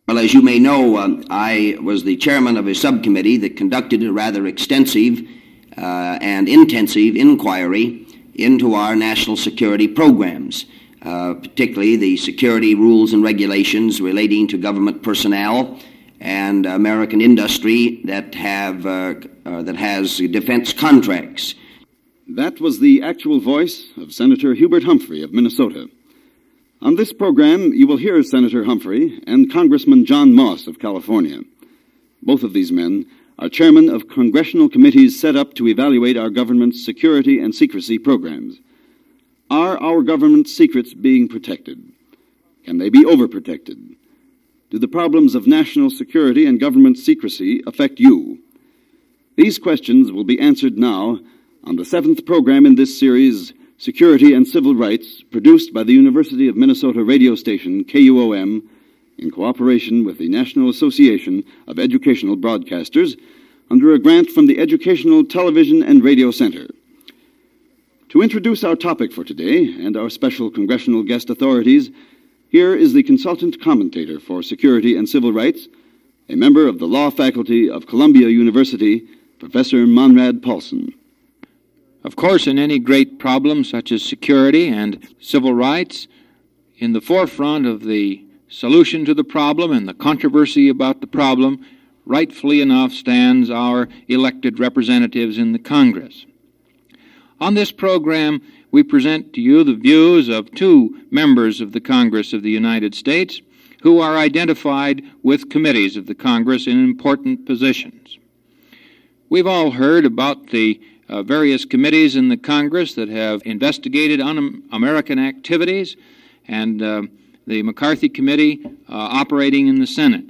Well, as you may know, I was the chairman of a subcommittee that conducted a rather extensive and intensive inquiry into our national security programs, particularly the security rules and regulations relating to government personnel and American industry that has defense contracts. That was the actual voice of Senator Hubert Humphrey of Minnesota. On this program, you will hear Senator Humphrey and Congressman John Moss of California. Both of these men are chairmen of congressional committees set up to evaluate our government's security and secrecy programs. Are our government's secrets being protected? Can they be overprotected? Do the problems of national security and government secrecy affect you? These questions will be answered now on the seventh program in this series, Security and Civil Rights, produced by the University of Minnesota radio station KUOM in cooperation with the National Association of Educational Broadcasters under a grant from the Educational Television and Radio Center. To introduce our topic for today and our special congressional guest authorities, here is the consultant commentator for Security and Civil Rights, a member of the law faculty of Columbia University, Professor Monrad Paulson. Of course, in any great problem such as security and civil rights, in the forefront of the solution to the problem and the controversy about the problem, rightfully enough, stands our elected representatives in the Congress. On this program, we present to you the views of two members of the Congress of the United States who are identified with committees of the Congress in important positions. We've all heard about the various committees in the Congress that have investigated un-American activities, and the McCarthy Committee operating in the Senate.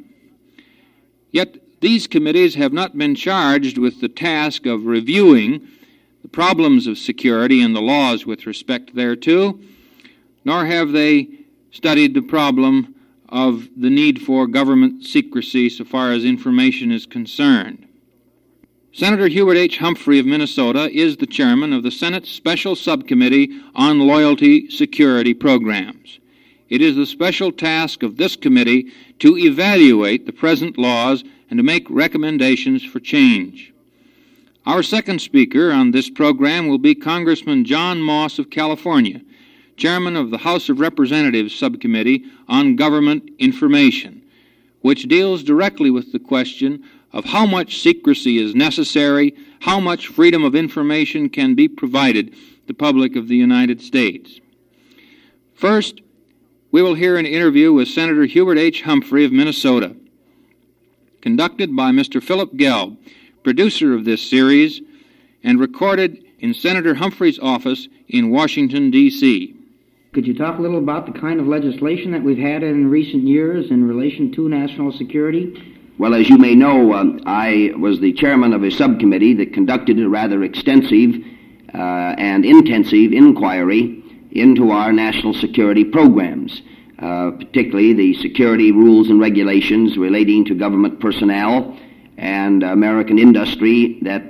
Yet these committees have not been charged with the task of reviewing the problems of security and the laws with respect thereto, nor have they studied the problem of the need for government secrecy so far as information is concerned. Senator Hubert H. Humphrey of Minnesota is the chairman of the Senate's Special Subcommittee on Loyalty Security Programs. It is the special task of this committee to evaluate the present laws and to make recommendations for change. Our second speaker on this program will be Congressman John Moss of California, chairman of the House of Representatives Subcommittee on Government Information, which deals directly with the question of how much secrecy is necessary, how much freedom of information can be provided to the public of the United States. First, we will hear an interview with Senator Hubert H. Humphrey of Minnesota, conducted by Mr. Philip Gelb, producer of this series, and recorded in Senator Humphrey's office in Washington, D.C. Could you talk a little about the kind of legislation that we've had in recent years in relation to national security? Well, as you may know, I was the chairman of a subcommittee that conducted a rather extensive and intensive inquiry into our national security programs, particularly the security rules and regulations relating to government personnel and American industry that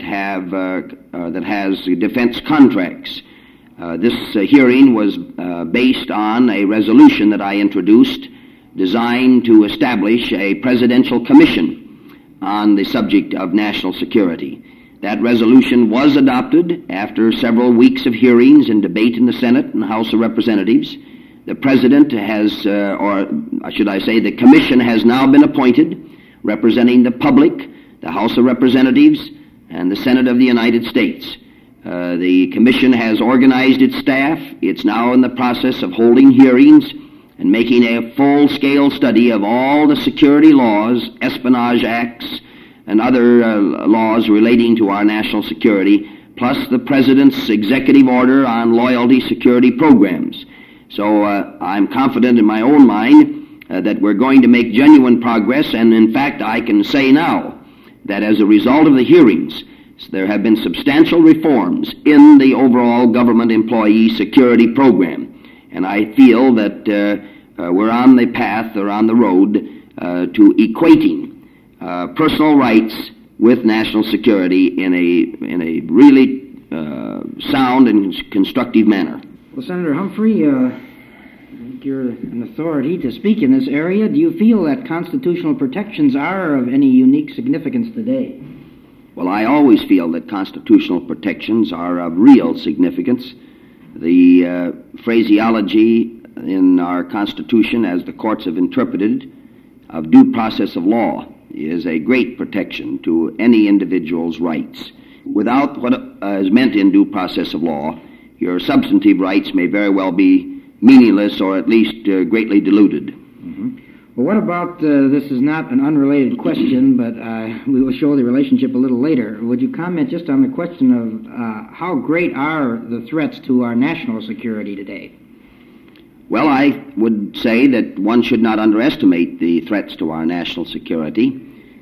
has defense contracts. This hearing was based on a resolution that I introduced designed to establish a presidential commission on the subject of national security. That resolution was adopted after several weeks of hearings and debate in the Senate and House of Representatives. The President has, or should I say, the commission has now been appointed, representing the public, the House of Representatives, and the Senate of the United States. The commission has organized its staff. It's now in the process of holding hearings and making a full-scale study of all the security laws, espionage acts, and other laws relating to our national security, plus the President's executive order on loyalty security programs. So I'm confident in my own mind that we're going to make genuine progress, and in fact I can say now that as a result of the hearings, there have been substantial reforms in the overall government employee security program. And I feel that we're on the path or on the road to equating personal rights with national security in a really sound and constructive manner. Well, Senator Humphrey, You're an authority to speak in this area. Do you feel that constitutional protections are of any unique significance today? Well, I always feel that constitutional protections are of real significance. The phraseology in our Constitution, as the courts have interpreted, of due process of law is a great protection to any individual's rights. Without what is meant in due process of law, your substantive rights may very well be meaningless or at least greatly diluted. Mm-hmm. Well, what about, this is not an unrelated question, but we will show the relationship a little later. Would you comment just on the question of how great are the threats to our national security today? Well, I would say that one should not underestimate the threats to our national security.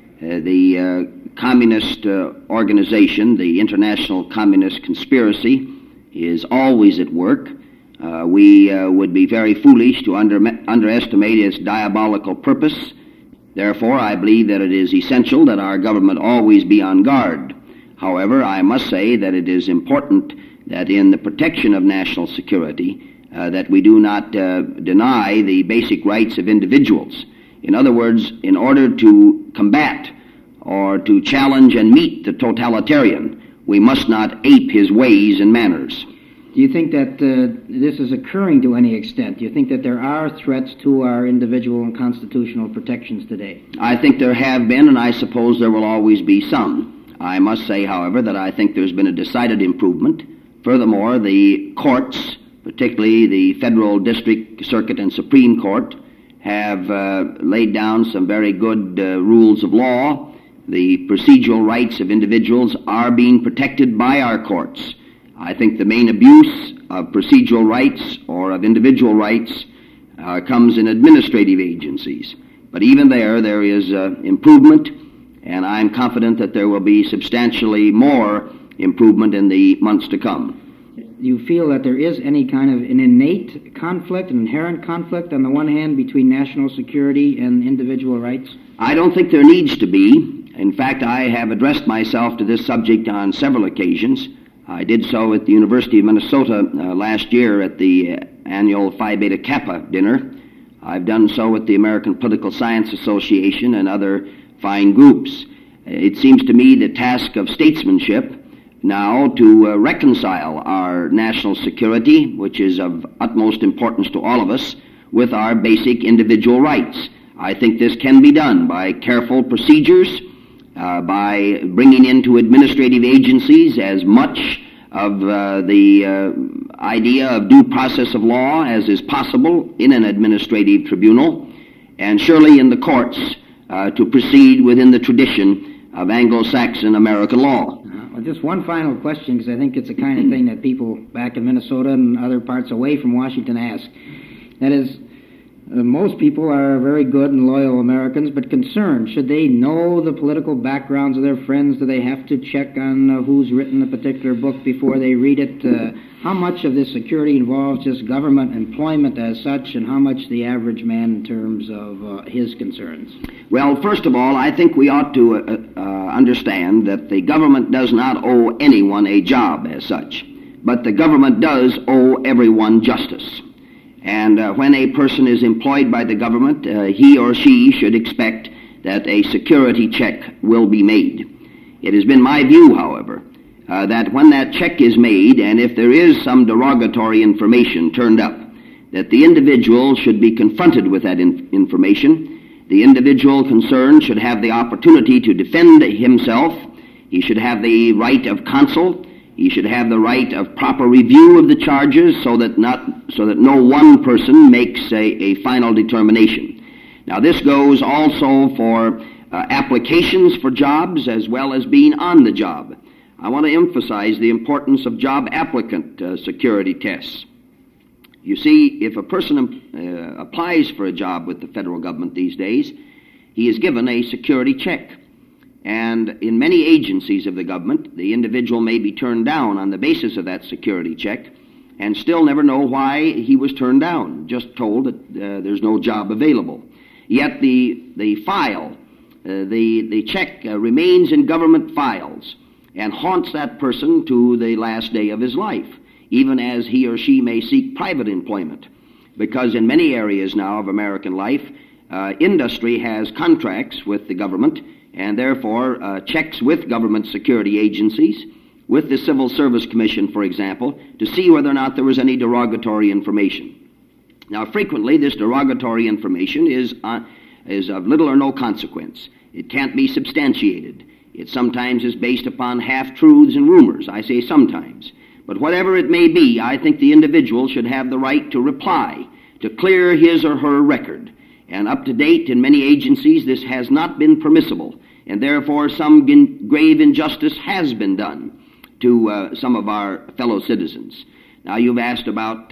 The communist organization, the international communist conspiracy, is always at work. We would be very foolish to underestimate its diabolical purpose. Therefore, I believe that it is essential that our government always be on guard. However, I must say that it is important that in the protection of national security, that we do not deny the basic rights of individuals. In other words, in order to combat or to challenge and meet the totalitarian, we must not ape his ways and manners. Do you think that this is occurring to any extent? Do you think that there are threats to our individual and constitutional protections today? I think there have been, and I suppose there will always be some. I must say, however, that I think there's been a decided improvement. Furthermore, the courts, particularly the Federal District, Circuit, and Supreme Court, have laid down some very good rules of law. The procedural rights of individuals are being protected by our courts. I think the main abuse of procedural rights or of individual rights comes in administrative agencies. But even there is improvement, and I'm confident that there will be substantially more improvement in the months to come. Do you feel that there is any kind of an innate conflict, an inherent conflict on the one hand between national security and individual rights? I don't think there needs to be. In fact, I have addressed myself to this subject on several occasions. I did so at the University of Minnesota last year at the annual Phi Beta Kappa dinner. I've done so at the American Political Science Association and other fine groups. It seems to me the task of statesmanship now to reconcile our national security, which is of utmost importance to all of us, with our basic individual rights. I think this can be done by careful procedures, by bringing into administrative agencies as much of the idea of due process of law as is possible in an administrative tribunal, and surely in the courts to proceed within the tradition of Anglo-Saxon American law. Well, just one final question, because I think it's the kind of thing that people back in Minnesota and other parts away from Washington ask. That is, most people are very good and loyal Americans, but concerned. Should they know the political backgrounds of their friends? Do they have to check on who's written a particular book before they read it? How much of this security involves just government employment as such, and how much the average man in terms of his concerns? Well, first of all, I think we ought to understand that the government does not owe anyone a job as such, but the government does owe everyone justice. And when a person is employed by the government, he or she should expect that a security check will be made. It has been my view, however, that when that check is made, and if there is some derogatory information turned up, that the individual should be confronted with that information. The individual concerned should have the opportunity to defend himself. He should have the right of counsel. He should have the right of proper review of the charges so that no one person makes a final determination. Now, this goes also for applications for jobs as well as being on the job. I want to emphasize the importance of job applicant security tests. You see, if a person applies for a job with the federal government these days, he is given a security check. And in many agencies of the government, the individual may be turned down on the basis of that security check and still never know why he was turned down, just told that there's no job available. Yet the file, the check remains in government files and haunts that person to the last day of his life, even as he or she may seek private employment. because in many areas now of American life, industry has contracts with the government and therefore checks with government security agencies, with the Civil Service Commission, for example, to see whether or not there was any derogatory information. Now, frequently, this derogatory information is of little or no consequence. It can't be substantiated. It sometimes is based upon half-truths and rumors. I say sometimes. But whatever it may be, I think the individual should have the right to reply, to clear his or her record. And up to date, in many agencies, this has not been permissible, and therefore some grave injustice has been done to some of our fellow citizens. Now, you've asked about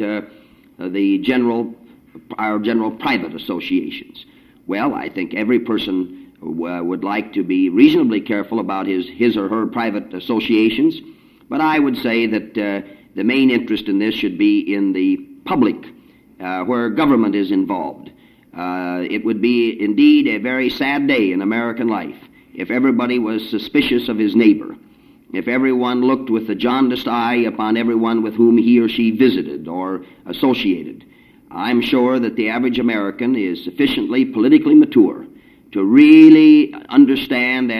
our general private associations. Well, I think every person would like to be reasonably careful about his or her private associations, but I would say that the main interest in this should be in the public, where government is involved. It would be indeed a very sad day in American life if everybody was suspicious of his neighbor, if everyone looked with a jaundiced eye upon everyone with whom he or she visited or associated. I'm sure that the average American is sufficiently politically mature to really understand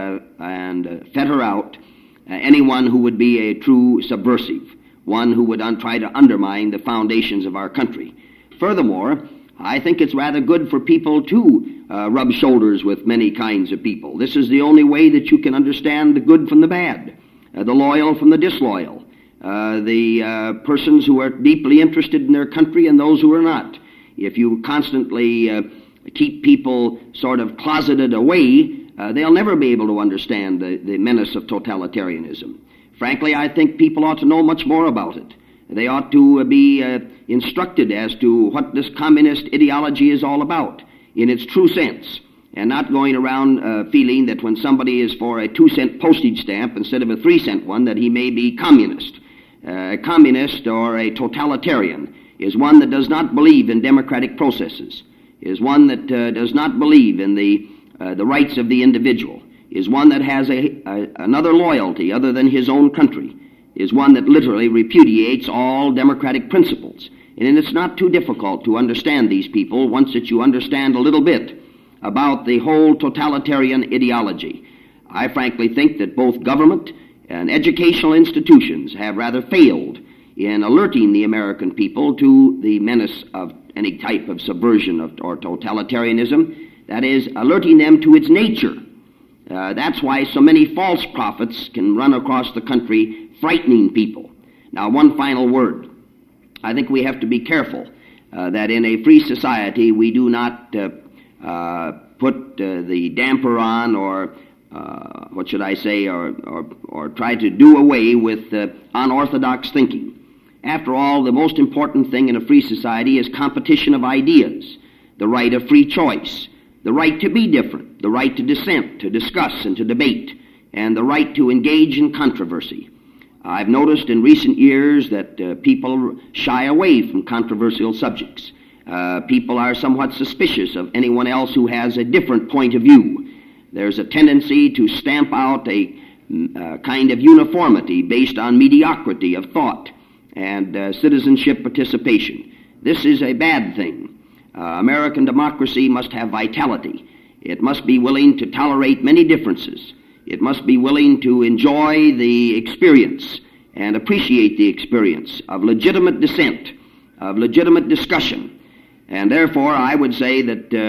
and fetter out anyone who would be a true subversive, one who would try to undermine the foundations of our country. Furthermore, I think it's rather good for people to rub shoulders with many kinds of people. This is the only way that you can understand the good from the bad, the loyal from the disloyal, the persons who are deeply interested in their country and those who are not. If you constantly keep people sort of closeted away, they'll never be able to understand the menace of totalitarianism. Frankly, I think people ought to know much more about it. They ought to be instructed as to what this communist ideology is all about in its true sense, and not going around feeling that when somebody is for a 2-cent postage stamp instead of a 3-cent one, that he may be communist. A communist or a totalitarian is one that does not believe in democratic processes, is one that does not believe in the rights of the individual, is one that has another loyalty other than his own country, is one that literally repudiates all democratic principles. And it's not too difficult to understand these people once that you understand a little bit about the whole totalitarian ideology. I frankly think that both government and educational institutions have rather failed in alerting the American people to the menace of any type of subversion or totalitarianism, that is, alerting them to its nature. That's why so many false prophets can run across the country frightening people. Now, one final word. I think we have to be careful that in a free society we do not put the damper on or what should I say, or try to do away with unorthodox thinking. After all, the most important thing in a free society is competition of ideas, the right of free choice, the right to be different, the right to dissent, to discuss and to debate, and the right to engage in controversy. I've noticed in recent years that people shy away from controversial subjects. People are somewhat suspicious of anyone else who has a different point of view. There's a tendency to stamp out a kind of uniformity based on mediocrity of thought and citizenship participation. This is a bad thing. American democracy must have vitality. It must be willing to tolerate many differences. It must be willing to enjoy the experience and appreciate the experience of legitimate dissent, of legitimate discussion. And therefore, I would say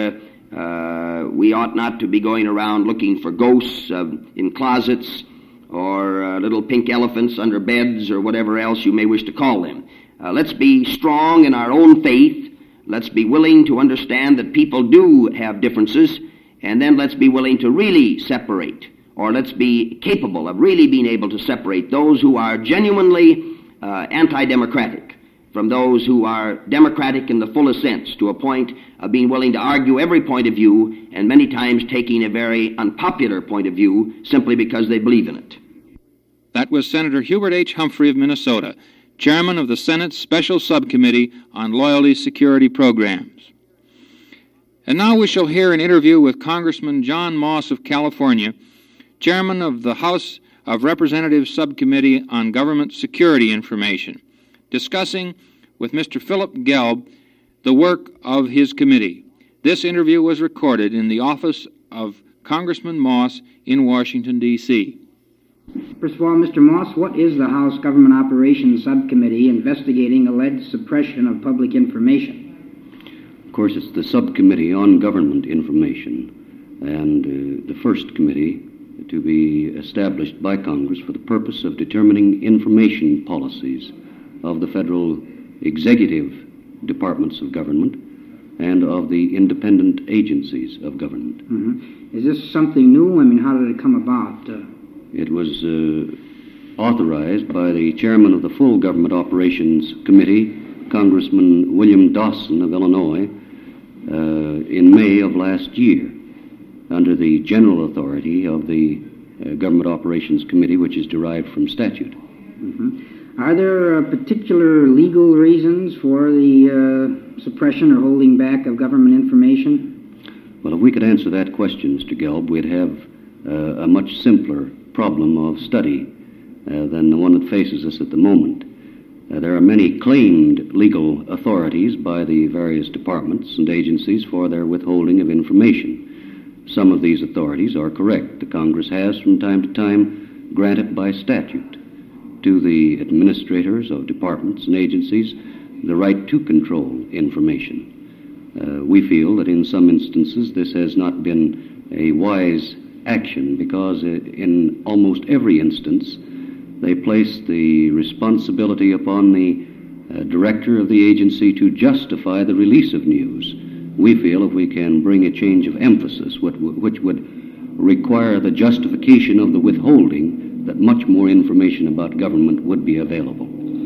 that we ought not to be going around looking for ghosts in closets or little pink elephants under beds or whatever else you may wish to call them. Let's be strong in our own faith. Let's be willing to understand that people do have differences, and then let's be willing to really separate, or let's be capable of really being able to separate those who are genuinely anti-democratic from those who are democratic in the fullest sense, to a point of being willing to argue every point of view, and many times taking a very unpopular point of view simply because they believe in it. That was Senator Hubert H. Humphrey of Minnesota, Chairman of the Senate's Special Subcommittee on Loyalty Security Programs. And now we shall hear an interview with Congressman John Moss of California, Chairman of the House of Representatives Subcommittee on Government Security Information, discussing with Mr. Philip Gelb the work of his committee. This interview was recorded in the office of Congressman Moss in Washington, D.C. First of all, Mr. Moss, what is the House Government Operations Subcommittee investigating alleged suppression of public information? Of course, it's the Subcommittee on Government Information, and the first committee to be established by Congress for the purpose of determining information policies of the federal executive departments of government and of the independent agencies of government. Mm-hmm. Is this something new? I mean, how did it come about? It was authorized by the chairman of the Full Government Operations Committee, Congressman William Dawson of Illinois, in May of last year, under the general authority of the Government Operations Committee, which is derived from statute. Mm-hmm. Are there particular legal reasons for the suppression or holding back of government information? Well, if we could answer that question, Mr. Gelb, we'd have a much simpler problem of study than the one that faces us at the moment. There are many claimed legal authorities by the various departments and agencies for their withholding of information. Some of these authorities are correct. The Congress has, from time to time, granted by statute to the administrators of departments and agencies the right to control information. We feel that in some instances this has not been a wise action because in almost every instance they place the responsibility upon the director of the agency to justify the release of news. We feel if we can bring a change of emphasis which would require the justification of the withholding, that much more information about government would be available.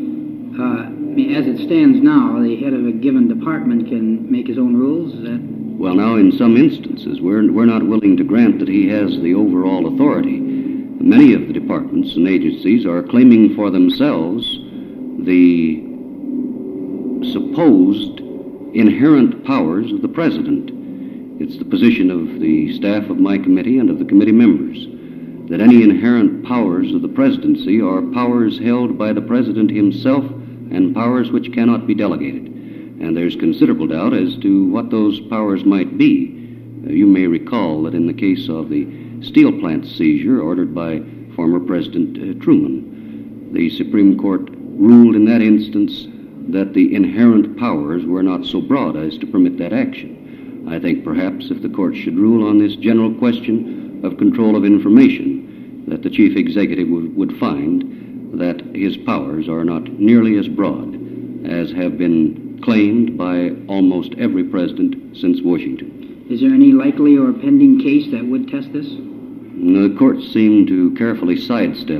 As it stands now, the head of a given department can make his own rules? Is that... Well, now, in some instances, we're not willing to grant that he has the overall authority. Many of the departments and agencies are claiming for themselves the supposed inherent powers of the President. It's the position of the staff of my committee and of the committee members that any inherent powers of the presidency are powers held by the President himself and powers which cannot be delegated. And there's considerable doubt as to what those powers might be. You may recall that in the case of the steel plant seizure ordered by former President Truman, the Supreme Court ruled in that instance that the inherent powers were not so broad as to permit that action. I think perhaps if the court should rule on this general question of control of information, that the chief executive would find that his powers are not nearly as broad as have been claimed by almost every president since Washington. Is there any likely or pending case that would test this? The courts seem to carefully sidestep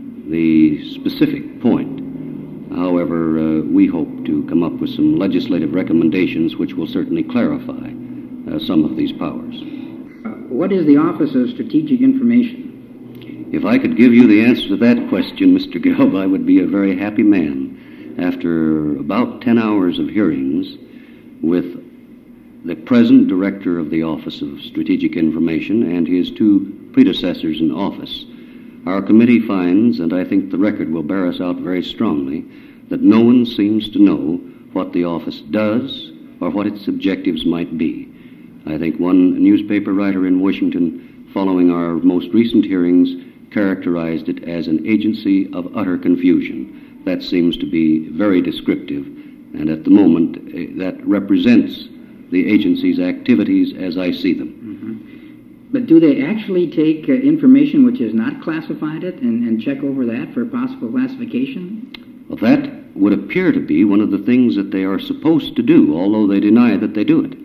the specific point. However, we hope to come up with some legislative recommendations which will certainly clarify some of these powers. What is the Office of Strategic Information? If I could give you the answer to that question, Mr. Gelb, I would be a very happy man. After about 10 hours of hearings with the present director of the Office of Strategic Information and his two predecessors in office, our committee finds, and I think the record will bear us out very strongly, that no one seems to know what the office does or what its objectives might be. I think one newspaper writer in Washington, following our most recent hearings, characterized it as an agency of utter confusion. That seems to be very descriptive, and at the moment that represents the agency's activities as I see them. Mm-hmm. But do they actually take information which is not classified and check over that for possible classification? Well, that would appear to be one of the things that they are supposed to do, although they deny that they do it.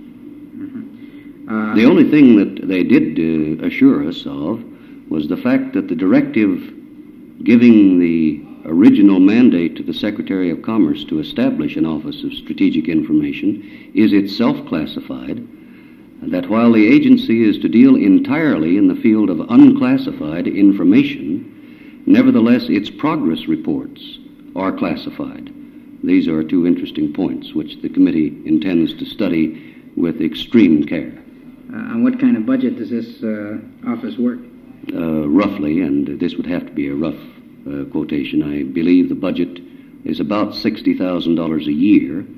Mm-hmm. The only thing that they did assure us of was the fact that the directive giving the original mandate to the Secretary of Commerce to establish an Office of Strategic Information is itself classified, and that while the agency is to deal entirely in the field of unclassified information, nevertheless its progress reports are classified. These are two interesting points which the committee intends to study with extreme care. On what kind of budget does this office work? Roughly, and this would have to be a rough quotation, I believe the budget is about $60,000 a year,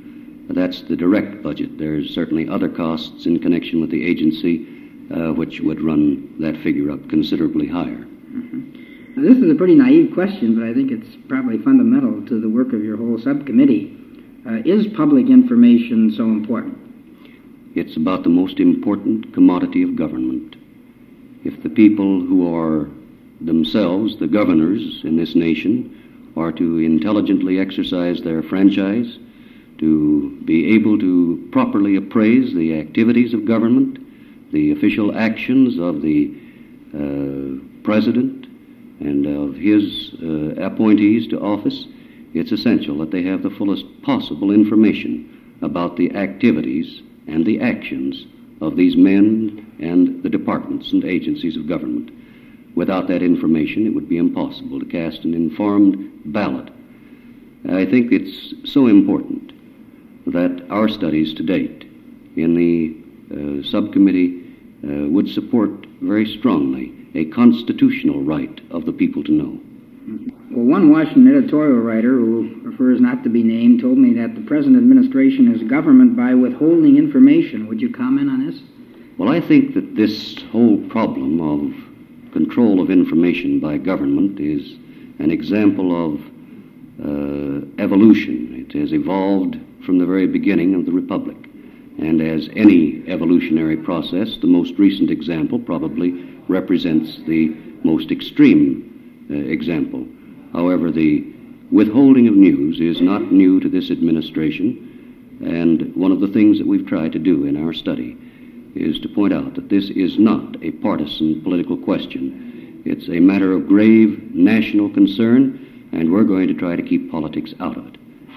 That's the direct budget. There's certainly other costs in connection with the agency which would run that figure up considerably higher. Now, this is a pretty naive question, but I think it's probably fundamental to the work of your whole subcommittee. Is public information so important? It's about the most important commodity of government. If the people who are themselves the governors in this nation are to intelligently exercise their franchise, to be able to properly appraise the activities of government, the official actions of the President and of his appointees to office, it's essential that they have the fullest possible information about the activities and the actions of these men and the departments and agencies of government. Without that information, it would be impossible to cast an informed ballot. I think it's so important that our studies to date in the subcommittee would support very strongly a constitutional right of the people to know. Well, one Washington editorial writer, who prefers not to be named, told me that the present administration is government by withholding information. Would you comment on this? Well, I think that this whole problem of control of information by government is an example of evolution. It has evolved from the very beginning of the Republic. And as any evolutionary process, the most recent example probably represents the most extreme example. However, the withholding of news is not new to this administration, and one of the things that we've tried to do in our study is to point out that this is not a partisan political question. It's a matter of grave national concern, and we're going to try to keep politics out of it.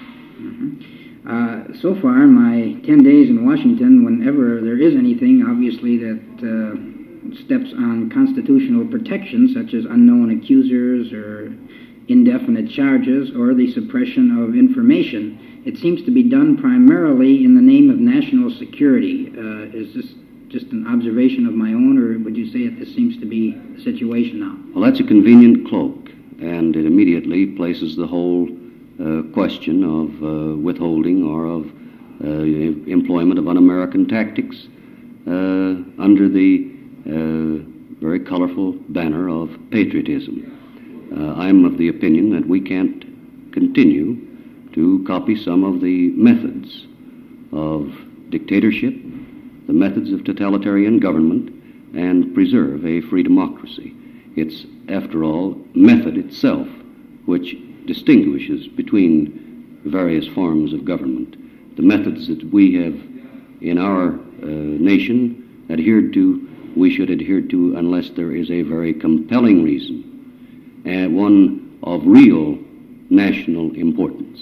So far in my 10 days in Washington, whenever there is anything, obviously, that steps on constitutional protection, such as unknown accusers or indefinite charges or the suppression of information, it seems to be done primarily in the name of national security. Is this just an observation of my own, or would you say that this seems to be the situation now? Well, that's a convenient cloak, and it immediately places the whole question of withholding or of employment of un-American tactics under the very colorful banner of patriotism. I'm of the opinion that we can't continue to copy some of the methods of dictatorship, the methods of totalitarian government, and preserve a free democracy. It's, after all, method itself which distinguishes between various forms of government. The methods that we have in our nation adhered to, we should adhere to unless there is a very compelling reason, and one of real national importance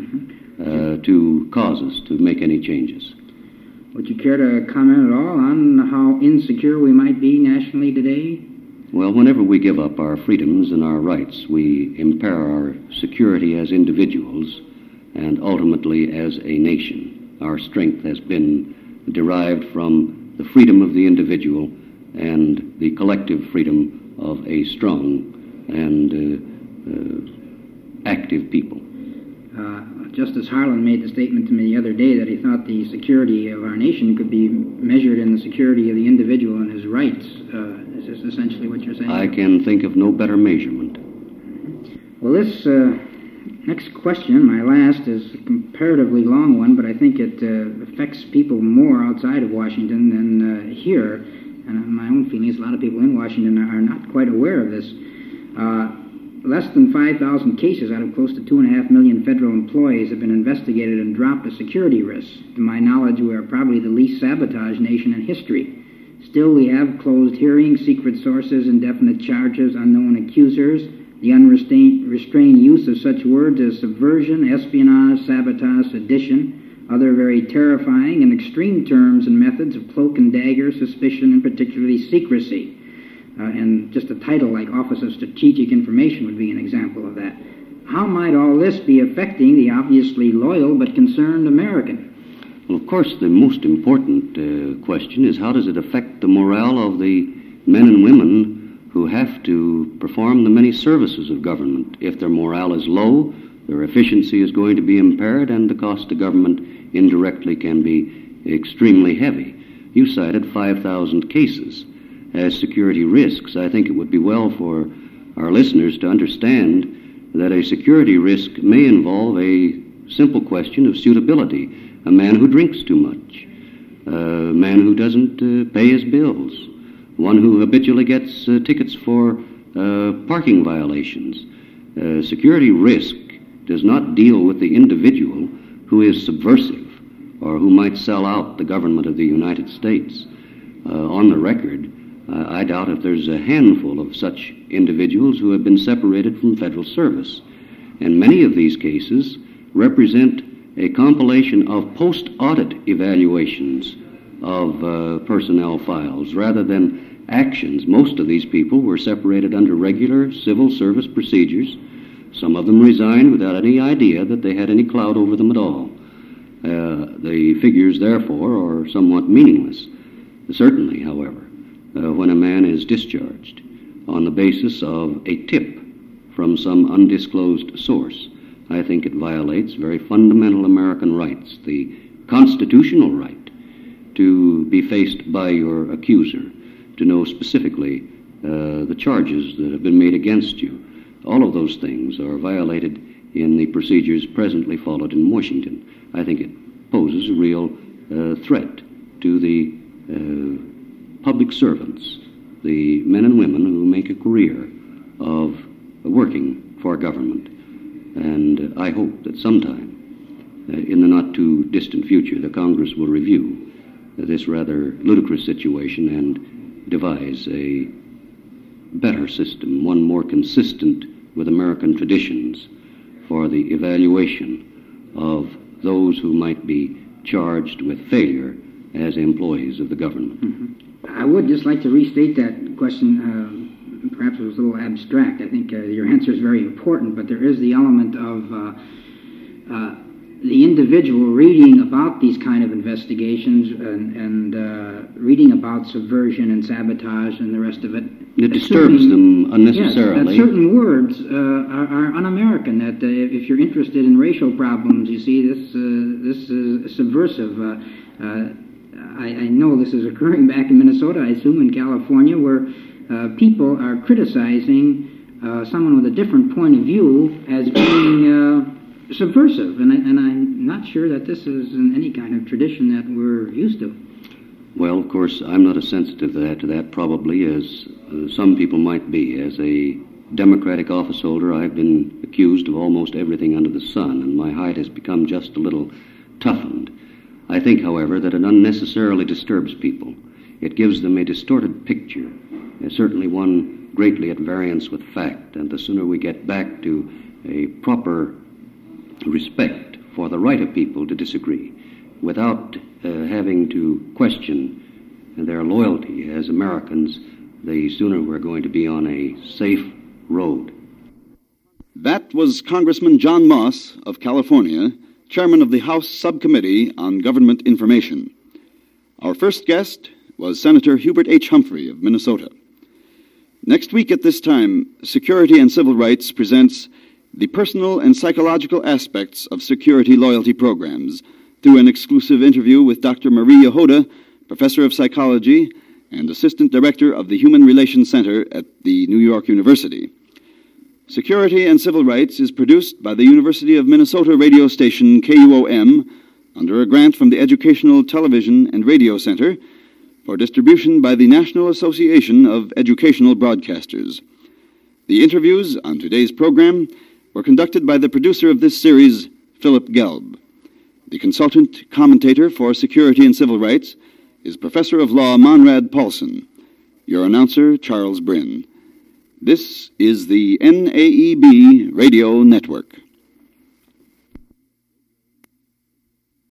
to cause us to make any changes. Would you care to comment at all on how insecure we might be nationally today? Well, whenever we give up our freedoms and our rights, we impair our security as individuals and ultimately as a nation. Our strength has been derived from the freedom of the individual and the collective freedom of a strong and active people. Justice Harlan made the statement to me the other day that he thought the security of our nation could be measured in the security of the individual and his rights. Is this essentially what you're saying? I can think of no better measurement. Well, this next question, my last, is a comparatively long one, but I think it affects people more outside of Washington than here. And my own feeling is a lot of people in Washington are not quite aware of this. Less than 5,000 cases out of close to 2.5 million federal employees have been investigated and dropped as security risks. To my knowledge, we are probably the least sabotaged nation in history. Still, we have closed hearings, secret sources, indefinite charges, unknown accusers, the unrestrained use of such words as subversion, espionage, sabotage, sedition, other very terrifying and extreme terms and methods of cloak and dagger, suspicion, and particularly secrecy. And just a title like Office of Strategic Information would be an example of that. How might all this be affecting the obviously loyal but concerned American? Well, of course, the most important question is how does it affect the morale of the men and women who have to perform the many services of government? If their morale is low, their efficiency is going to be impaired, and the cost to government indirectly can be extremely heavy. You cited 5,000 cases as security risks. I think it would be well for our listeners to understand that a security risk may involve a simple question of suitability. A man who drinks too much, a man who doesn't pay his bills, one who habitually gets tickets for parking violations. Security risk does not deal with the individual who is subversive or who might sell out the government of the United States. On the record, I doubt if there's a handful of such individuals who have been separated from federal service. And many of these cases represent a compilation of post-audit evaluations of personnel files rather than actions. Most of these people were separated under regular civil service procedures. Some of them resigned without any idea that they had any clout over them at all. The figures, therefore, are somewhat meaningless. Certainly, however, when a man is discharged on the basis of a tip from some undisclosed source, I think it violates very fundamental American rights, the constitutional right to be faced by your accuser, to know specifically the charges that have been made against you. All of those things are violated in the procedures presently followed in Washington. I think it poses a real threat to the public servants, the men and women who make a career of working for government. And I hope that sometime in the not-too-distant future, the Congress will review this rather ludicrous situation and devise a better system, one more consistent with American traditions for the evaluation of those who might be charged with failure as employees of the government. Mm-hmm. I would just like to restate that question. Perhaps it was a little abstract. I think your answer is very important, but there is the element of the individual reading about these kind of investigations and reading about subversion and sabotage and the rest of it. It disturbs them unnecessarily. Yes, that certain words are un-American. That if you're interested in racial problems, you see this is subversive. I know this is occurring back in Minnesota, I assume in California, where people are criticizing someone with a different point of view as being subversive, and I'm not sure that this is in any kind of tradition that we're used to. Well, of course, I'm not as sensitive to that probably as some people might be. As a Democratic office holder, I've been accused of almost everything under the sun, and my hide has become just a little toughened. I think, however, that it unnecessarily disturbs people. It gives them a distorted picture, certainly one greatly at variance with fact, and the sooner we get back to a proper respect for the right of people to disagree without having to question their loyalty as Americans, the sooner we're going to be on a safe road. That was Congressman John Moss of California, chairman of the House Subcommittee on Government Information. Our first guest was Senator Hubert H. Humphrey of Minnesota. Next week at this time, Security and Civil Rights presents the personal and psychological aspects of security loyalty programs through an exclusive interview with Dr. Marie Yehoda, professor of psychology and assistant director of the Human Relations Center at the New York University. Security and Civil Rights is produced by the University of Minnesota radio station KUOM under a grant from the Educational Television and Radio Center for distribution by the National Association of Educational Broadcasters. The interviews on today's program were conducted by the producer of this series, Philip Gelb. The consultant commentator for Security and Civil Rights is Professor of Law Monrad Paulson. Your announcer, Charles Bryn. This is the NAEB Radio Network.